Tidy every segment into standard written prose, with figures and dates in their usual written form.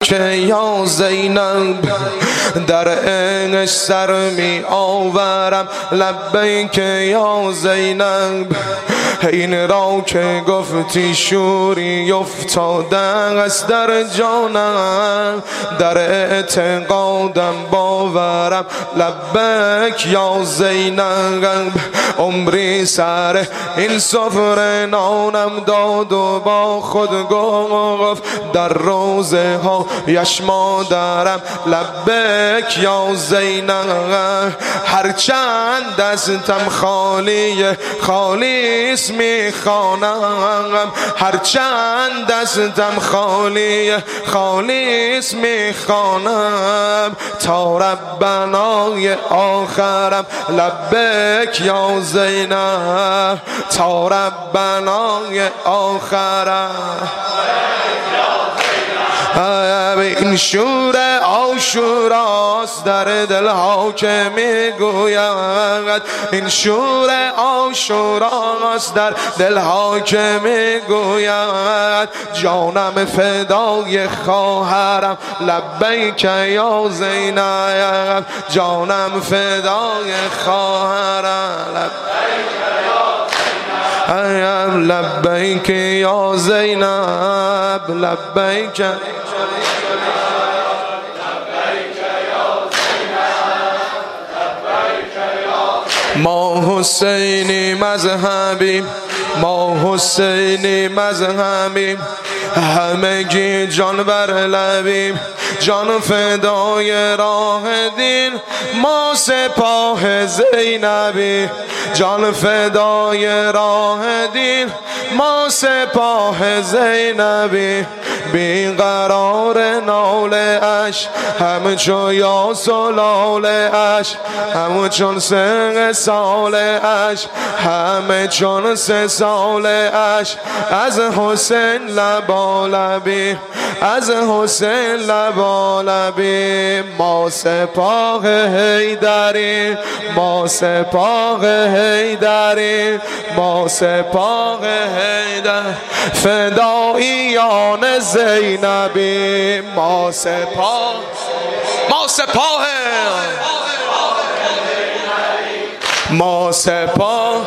لبیک یا زینب، در عشق سر می آورم لبیک یا زینب. این را که گفتی شوری افتاده است در جانم، در اعتقادم باورم لبیک یا زینب. عمری سر این سفره نانم داد و با خود گفت در روزه ها یش مادرم لبیک یا زینب. هرچند دستم خالیه خالیست میخوانم، هرچند دستم خالیه خالیست میخوانم، تا ربنای آخرم لبیک یا زینب، تا ربنای آخرم. این شور عاشوراست در دلها که میگوید، این شور عاشوراست در دلها که میگوید، جانم فدای خواهرم لبیک یا زینب، جانم فدای خواهرم لبیک یا زینب، لبیک. ما حسینی مذهبیم، ما حسینی مذهبیم، همگی جان بر لبیم، جان فدای راه دین، ما سپاه زینبی، جان فدای راه دین، ما سپاه زینبی. بیقرار ناله اش همچون یاس و لاله اش، همچون 3 ساله اش، همچون 3 ساله اش، از حسین لبالبی، از حسین لبالبی. ما سپاه حیدری، ما سپاه حیدری، ما سپاه حیدر، فداییان زینبی. ما سپاه، ما سپاه، ما سپاه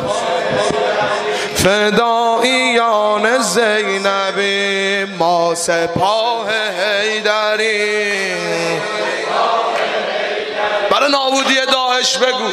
فداییان زینبی، ما سپاه حیدری. برای نابودی داعش بگو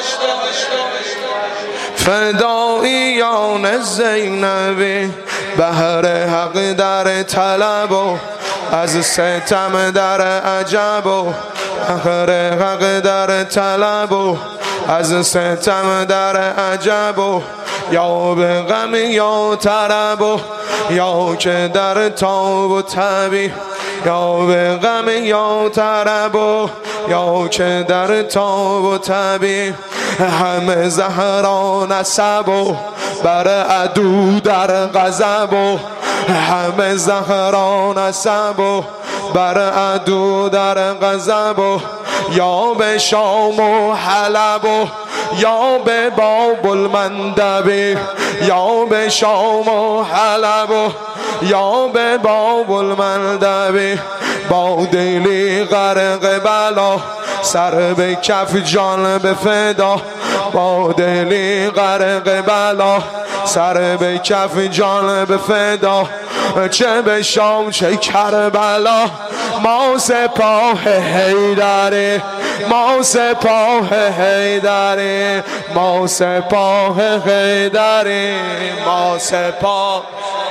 فداییان زینبی. بهر حق در طلب و از ستم در عجب و بهر حق در طلب و از ستم در عجب و یا به غم یا طرب و یا که در تاب و تبی، یا به غم یا طرب و یا که در تاب و تبی. همه زهرا نسب و بر عدو در غضب و همه زهرا نسب و بر عدو در غضب و یا به شام و حلب و یا به باب المندب، یا به شام و حلب و یا به باب المندب. با دلی غرق بلا سر به کف جان به فدا، با دلی غرق بلا سر به کف جان به فدا. چه به شام چه کربلا، ما سپاه حیدری، ما سپاه حیدری، ما سپاه حیدری، ما سپاه،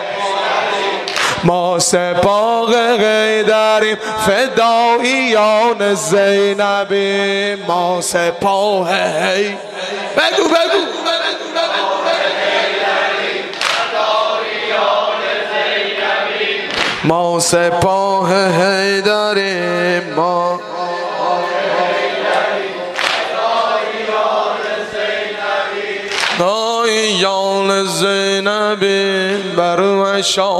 ما سپاه حیدری، فداییان زینبی. ما سپاه حیدری، بگو بگو ما سپاه حیدری، ما داییان زینبی بر